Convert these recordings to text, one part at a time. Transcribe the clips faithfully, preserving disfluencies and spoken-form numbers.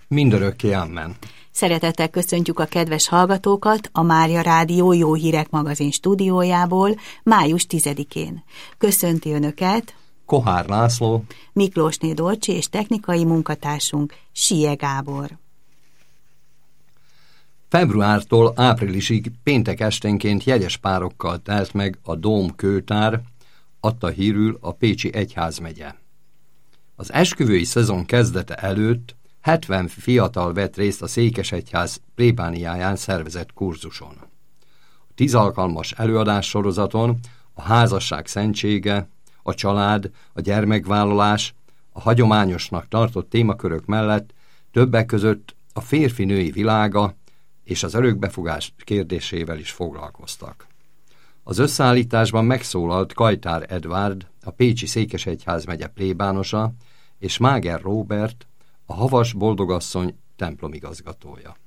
Mindörökké amen. Szeretettel köszöntjük a kedves hallgatókat a Mária Rádió Jó Hírek magazin stúdiójából május tizedikén. Köszönti Önöket Kohár László, Miklósné Dorcsi és technikai munkatársunk Sie Gábor. Februártól áprilisig péntek esténként jegyes párokkal telt meg a Dóm kőtár, adta hírül a Pécsi Egyházmegye. Az esküvői szezon kezdete előtt hetven fiatal vett részt a Székesegyház plébániáján szervezett kurzuson. A tíz alkalmas előadás sorozaton a házasság szentsége, a család, a gyermekvállalás, a hagyományosnak tartott témakörök mellett többek között a férfi-női világa és az örökbefogás kérdésével is foglalkoztak. Az összeállításban megszólalt Kajtár Edvárd, a Pécsi Székesegyházmegye plébánosa, és Máger Róbert, a Havas Boldogasszony templomigazgatója.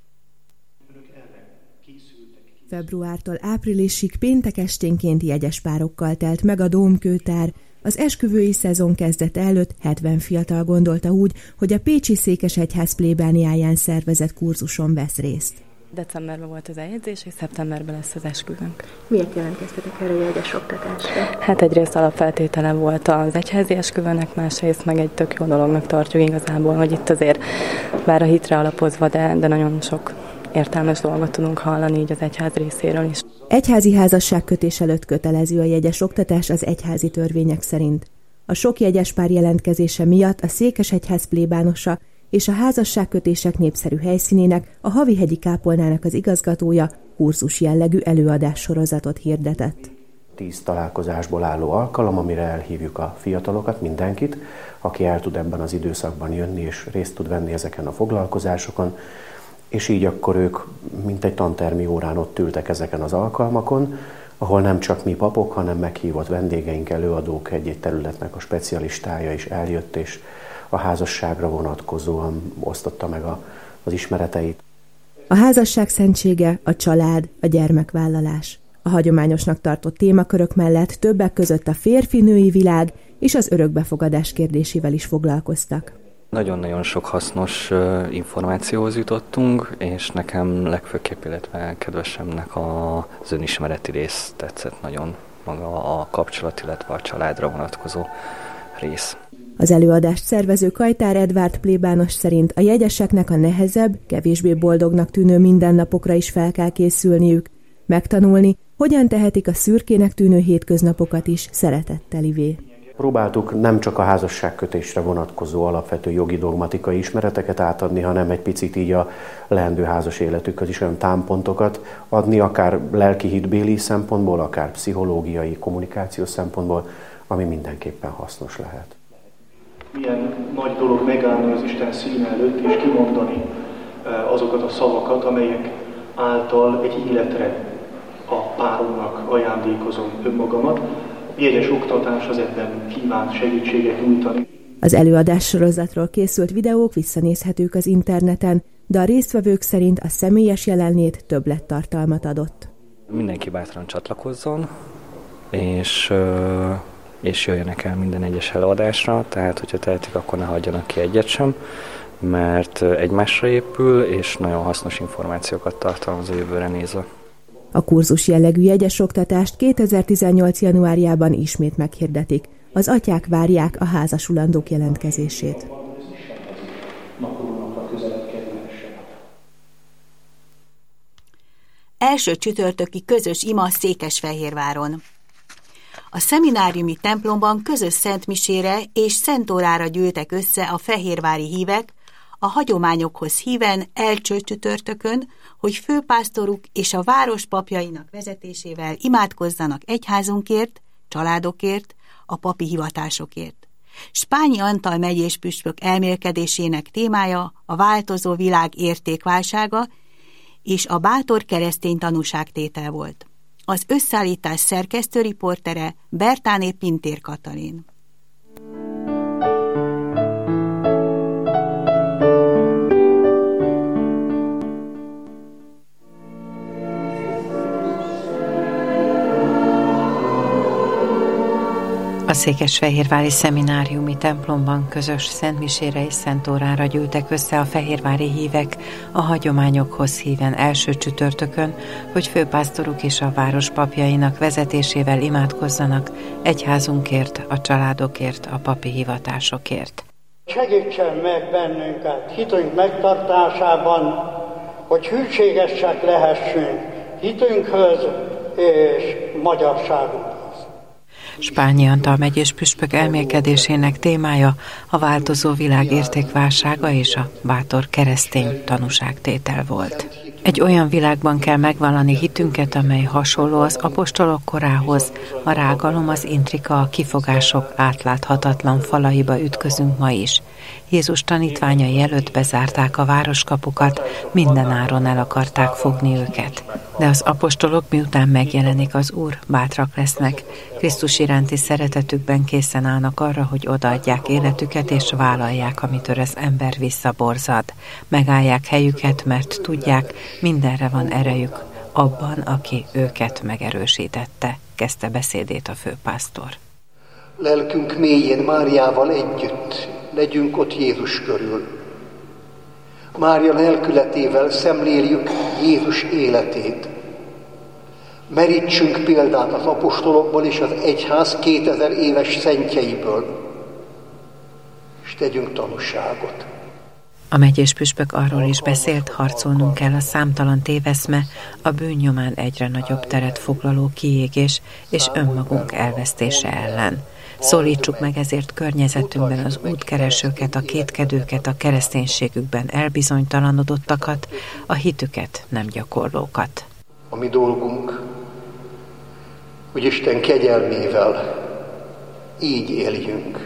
Februártól áprilisig péntek esténként jegyes párokkal telt meg a Dóm kőtár. Az esküvői szezon kezdete előtt hetven fiatal gondolta úgy, hogy a Pécsi Székesegyház plébániáján szervezett kurzuson vesz részt. Decemberben volt az eljegyzés, és szeptemberben lesz az esküvőnk. Miért jelentkeztetek erre a jegyes oktatásra? Hát egyrészt alapfeltétele volt az egyházi esküvőnek, másrészt meg egy tök jó dolognak tartjuk igazából, hogy itt azért, bár a hitre alapozva, de, de nagyon sok értelmes dolgot tudunk hallani így az egyház részéről is. Egyházi házasságkötés előtt kötelező a jegyes oktatás az egyházi törvények szerint. A sok jegyes pár jelentkezése miatt a Székesegyház plébánosa és a házasságkötések népszerű helyszínének, a Havihegyi kápolnának az igazgatója kurzus jellegű előadássorozatot hirdetett. Tíz találkozásból álló alkalom, amire elhívjuk a fiatalokat, mindenkit, aki el tud ebben az időszakban jönni és részt tud venni ezeken a foglalkozásokon, és így akkor ők mint egy tantermi órán ott ültek ezeken az alkalmakon, ahol nem csak mi papok, hanem meghívott vendégeink, előadók, egy-egy területnek a specialistája is eljött, és a házasságra vonatkozóan osztotta meg a, az ismereteit. A házasság szentsége, a család, a gyermekvállalás. A hagyományosnak tartott témakörök mellett többek között a férfi-női világ és az örökbefogadás kérdésével is foglalkoztak. Nagyon-nagyon sok hasznos uh, információhoz jutottunk, és nekem legfőképp, illetve kedvesemnek az önismereti rész tetszett nagyon, maga a kapcsolat, illetve a családra vonatkozó rész. Az előadást szervező Kajtár Edvárd plébános szerint a jegyeseknek a nehezebb, kevésbé boldognak tűnő mindennapokra is fel kell készülniük, megtanulni, hogyan tehetik a szürkének tűnő hétköznapokat is szeretettelivé. Próbáltuk nem csak a házasságkötésre vonatkozó alapvető jogi dogmatikai ismereteket átadni, hanem egy picit így a leendő házas életükhöz is olyan támpontokat adni, akár lelki hitbéli szempontból, akár pszichológiai, kommunikációs szempontból, ami mindenképpen hasznos lehet. Milyen nagy dolog megállni az Isten színe előtt, és kimondani azokat a szavakat, amelyek által egy életre a páromnak ajándékozom önmagamat. A jegyes oktatás az ebben kíván segítséget nyújtani. Az előadás sorozatról készült videók visszanézhetők az interneten, de a résztvevők szerint a személyes jelenlét többlettartalmat adott. Mindenki bátran csatlakozzon, és, és jöjjenek el minden egyes előadásra, tehát hogyha tehetik, akkor ne hagyjanak ki egyet sem, mert egymásra épül, és nagyon hasznos információkat tartalmaz a jövőre nézve. A kurzus jellegű jegyes oktatást kétezer-tizennyolc januárjában ismét meghirdetik. Az atyák várják a házasulandók jelentkezését. Első csütörtöki közös ima Székesfehérváron. A szemináriumi templomban közös szentmisére és szentórára gyűltek össze a fehérvári hívek, a hagyományokhoz híven elcső csütörtökön, hogy főpásztoruk és a város papjainak vezetésével imádkozzanak egyházunkért, családokért, a papi hivatásokért. Spányi Antal megyés püspök elmélkedésének témája a változó világ értékválsága és a bátor keresztény tanúságtétel volt. Az összeállítás szerkesztő riportere Bertáné Pintér Katalin. A székesfehérvári szemináriumi templomban közös szentmisére és szentórára gyűltek össze a fehérvári hívek a hagyományokhoz híven első csütörtökön, hogy főpásztoruk és a város papjainak vezetésével imádkozzanak egyházunkért, a családokért, a papi hivatásokért. Segítsen meg bennünket hitünk megtartásában, hogy hűségesek lehessünk hitünkhöz és magyarságunkhoz. Spányi Antal megyés püspök elmélkedésének témája a változó világ értékválsága és a bátor keresztény tanúságtétel volt. Egy olyan világban kell megvallani hitünket, amely hasonló az apostolok korához, a rágalom, az intrika, a kifogások átláthatatlan falaiba ütközünk ma is. Jézus tanítványai előtt bezárták a városkapukat, minden áron el akarták fogni őket. De az apostolok miután megjelenik az Úr, bátrak lesznek, Krisztus iránti szeretetükben készen állnak arra, hogy odaadják életüket és vállalják, amitől az ember visszaborzad. Megállják helyüket, mert tudják, mindenre van erejük abban, aki őket megerősítette, kezdte beszédét a főpásztor. Lelkünk mélyén Máriával együtt legyünk ott Jézus körül. Mária lelkületével szemléljük Jézus életét. Merítsünk példát az apostolokból és az egyház kétezer éves szentjeiből, és tegyünk tanúságot. A megyés püspök arról is beszélt, harcolnunk kell a számtalan téveszme, a bűn nyomán egyre nagyobb teret foglaló kiégés és önmagunk elvesztése ellen. Szólítsuk meg ezért környezetünkben az útkeresőket, a kétkedőket, a kereszténységükben elbizonytalanodottakat, a hitüket nem gyakorlókat. A mi dolgunk, hogy Isten kegyelmével így éljünk.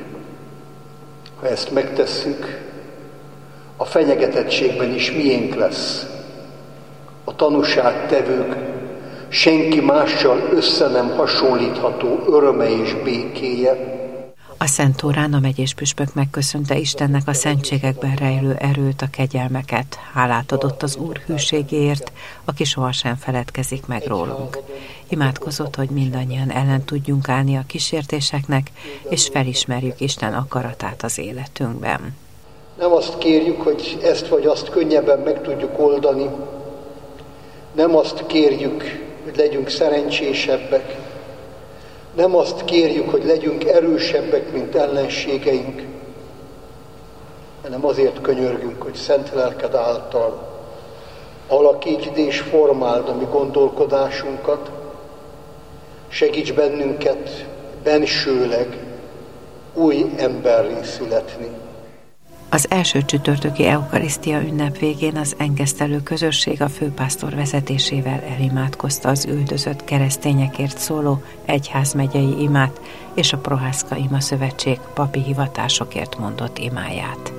Ha ezt megtesszük, a fenyegetettségben is miénk lesz. A tanúságtevők senki mással össze nem hasonlítható öröme és békéje. A szentórán a megyés püspök megköszönte Istennek a szentségekben rejlő erőt, a kegyelmeket, hálát adott az Úr hűségéért, aki sohasem feledkezik meg rólunk. Imádkozott, hogy mindannyian ellen tudjunk állni a kísértéseknek, és felismerjük Isten akaratát az életünkben. Nem azt kérjük, hogy ezt vagy azt könnyebben meg tudjuk oldani, nem azt kérjük, hogy legyünk szerencsésebbek, nem azt kérjük, hogy legyünk erősebbek, mint ellenségeink, hanem azért könyörgünk, hogy szent lelked által alakítsd és formáld a mi gondolkodásunkat, segíts bennünket bensőleg új emberré születni. Az első csütörtöki eukarisztia ünnep végén az engesztelő közösség a főpásztor vezetésével elimádkozta az üldözött keresztényekért szóló egyházmegyei imát és a Prohászka Ima Szövetség papi hivatásokért mondott imáját.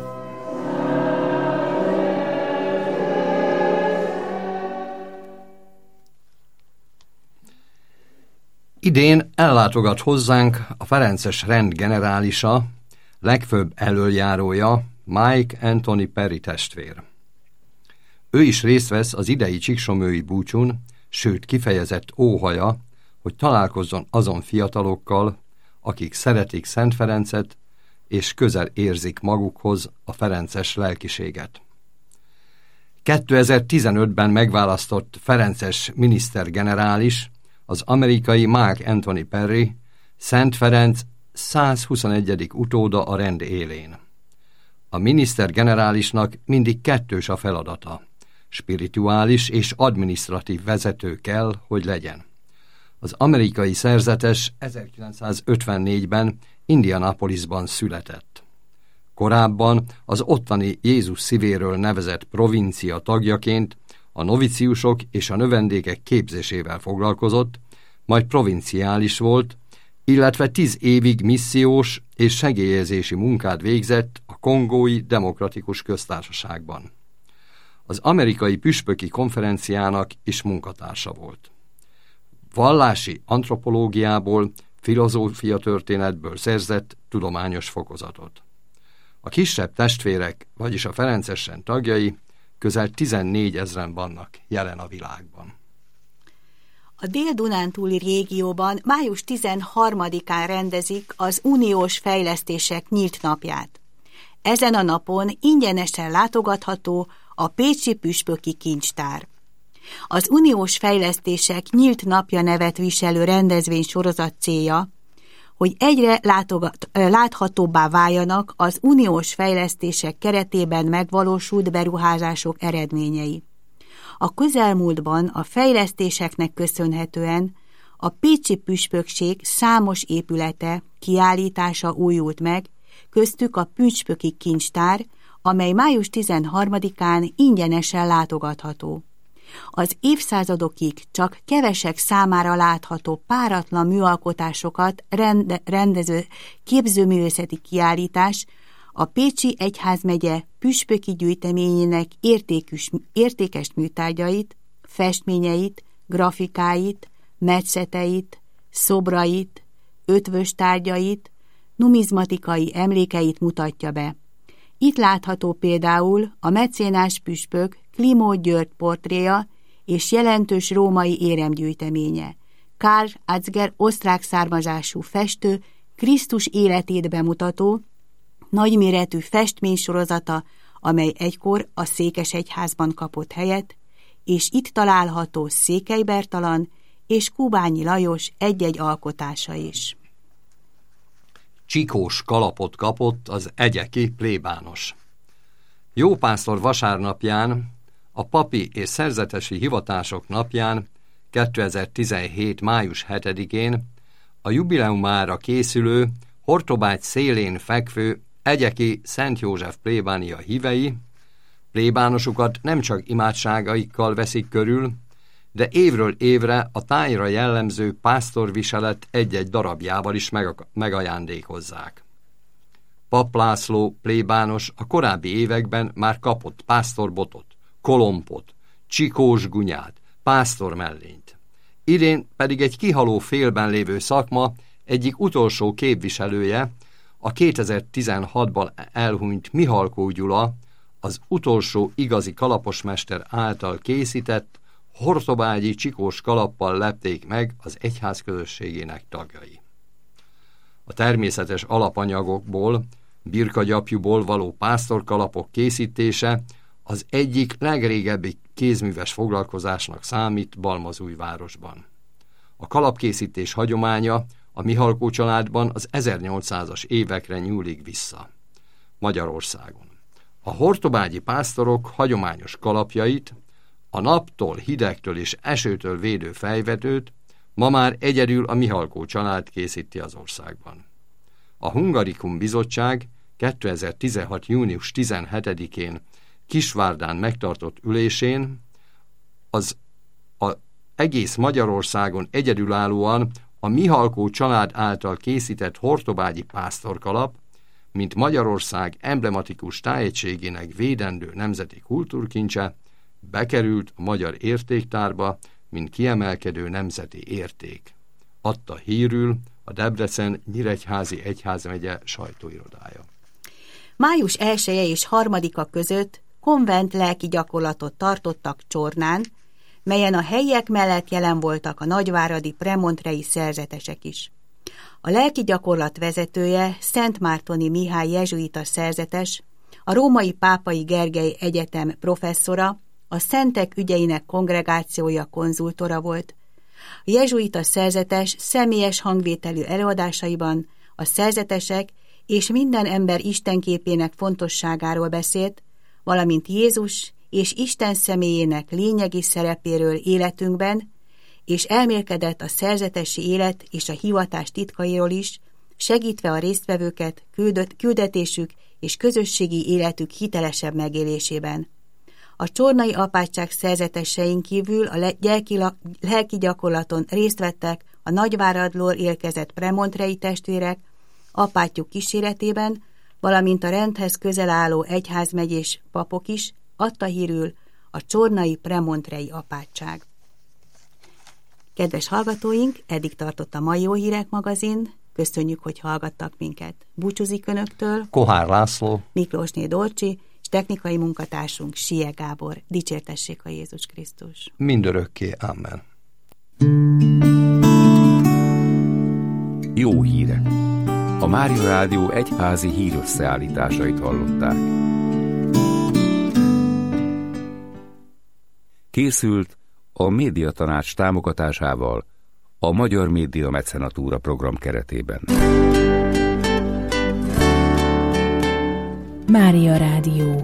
Idén ellátogat hozzánk a ferences rend generálisa, legfőbb elöljárója, Mike Anthony Perry testvér. Ő is részt vesz az idei csíksomői búcsún, sőt kifejezett óhaja, hogy találkozzon azon fiatalokkal, akik szeretik Szent Ferencet, és közel érzik magukhoz a ferences lelkiséget. kétezer-tizenötben megválasztott ferences minisztergenerális, az amerikai Mark Anthony Perry, Szent Ferenc százhuszonegyedik utóda a rend élén. A minisztergenerálisnak mindig kettős a feladata. Spirituális és adminisztratív vezető kell, hogy legyen. Az amerikai szerzetes ezerkilencszázötvennégyben Indianapolisban született. Korábban az ottani Jézus szívéről nevezett provincia tagjaként a noviciusok és a növendékek képzésével foglalkozott, majd provinciális volt, illetve tíz évig missziós és segélyezési munkát végzett a Kongói Demokratikus Köztársaságban. Az amerikai püspöki konferenciának is munkatársa volt. Vallási antropológiából, filozófia történetből szerzett tudományos fokozatot. A kisebb testvérek, vagyis a ferences rend tagjai közel tizennégyezren vannak jelen a világban. A Dél-Dunántúli régióban május tizenharmadikán rendezik az uniós fejlesztések nyílt napját. Ezen a napon ingyenesen látogatható a Pécsi Püspöki Kincstár. Az uniós fejlesztések nyílt napja nevet viselő rendezvény sorozat célja, hogy egyre látogat, láthatóbbá váljanak az uniós fejlesztések keretében megvalósult beruházások eredményei. A közelmúltban a fejlesztéseknek köszönhetően a pécsi püspökség számos épülete, kiállítása újult meg, köztük a Püspöki Kincstár, amely május tizenharmadikán ingyenesen látogatható. Az évszázadokig csak kevesek számára látható páratlan műalkotásokat rende, rendező képzőművészeti kiállítás a Pécsi Egyházmegye püspöki gyűjteményének értékes, értékes műtárgyait, festményeit, grafikáit, metszeteit, szobrait, ötvös tárgyait, numizmatikai emlékeit mutatja be. Itt látható például a mecénás püspök Klimó György portréja és jelentős római éremgyűjteménye. Karl Atzger osztrák származású festő Krisztus életét bemutató, nagyméretű festménysorozata, amely egykor a Székesegyházban kapott helyet, és itt található Székely Bertalan és Kubányi Lajos egy-egy alkotása is. Csikós kalapot kapott az egyeki plébános. Jópásztor vasárnapján, a papi és szerzetesi hivatások napján, kétezer-tizenhét. május hetedikén a jubileumára készülő, Hortobágy szélén fekvő egyeki Szent József plébánia hívei plébánosukat nem csak imádságaikkal veszik körül, de évről évre a tájra jellemző pásztorviselet egy-egy darabjával is megajándékozzák. Pap László plébános a korábbi években már kapott pásztorbotot, kolompot, csikós gunyát, pásztormellényt. Idén pedig egy kihaló félben lévő szakma egyik utolsó képviselője, a kétezer-tizenhatban elhunyt Mihalkó Gyula, az utolsó igazi kalaposmester által készített hortobágyi csikós kalappal lepték meg az egyház közösségének tagjai. A természetes alapanyagokból, birkagyapjúból való pásztorkalapok készítése az egyik legrégebbi kézműves foglalkozásnak számít Balmazújvárosban. A kalapkészítés hagyománya a Mihalkó családban az ezernyolcszázas évekre nyúlik vissza. Magyarországon a hortobágyi pásztorok hagyományos kalapjait, a naptól, hidegtől és esőtől védő fejvetőt ma már egyedül a Mihalkó család készíti az országban. A Hungarikum Bizottság kétezer-tizenhat. június tizenhetedikén Kisvárdán megtartott ülésén az a egész Magyarországon egyedülállóan a Mihalkó család által készített hortobágyi pásztorkalap, mint Magyarország emblematikus tájegységének védendő nemzeti kultúrkincse, bekerült a magyar értéktárba, mint kiemelkedő nemzeti érték. Adta hírül a Debrecen-Nyíregyházi Egyházmegye sajtóirodája. Május elseje és harmadika között konvent lelki gyakorlatot tartottak Csornán, melyen a helyiek mellett jelen voltak a nagyváradi premontrei szerzetesek is. A lelki gyakorlat vezetője Szentmártoni Mihály jezsuita szerzetes, a Római Pápai Gergely Egyetem professzora, a Szentek ügyeinek kongregációja konzultora volt. A jezsuita szerzetes személyes hangvételű előadásaiban a szerzetesek és minden ember istenképének fontosságáról beszélt, valamint Jézus és Isten személyének lényegi szerepéről életünkben, és elmélkedett a szerzetesi élet és a hivatás titkairól is, segítve a résztvevőket küldött, küldetésük és közösségi életük hitelesebb megélésében. A csornai apátság szerzetesein kívül a lelki gyakorlaton részt vettek a Nagyváradról érkezett premontrei testvérek, apátjuk kíséretében, valamint a rendhez közel álló egyházmegyés papok is, adta hírül a csornai premontrei apátság. Kedves hallgatóink, eddig tartott a Mai Jó Hírek magazin. Köszönjük, hogy hallgattak minket. Búcsúzik önöktől Kohár László, Miklósné Dorcsi, és technikai munkatársunk Sie Gábor. Dicsértessék a Jézus Krisztus. Mindörökké. Amen. Jó hírek. A Mária Rádió egyházi hírösszeállításait hallották. Készült a Médiatanács támogatásával a Magyar Média Mecenatúra program keretében. Mária Rádió.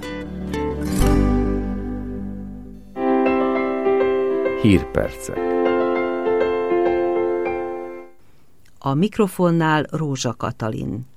Hírpercek. A mikrofonnál Rózsa Katalin.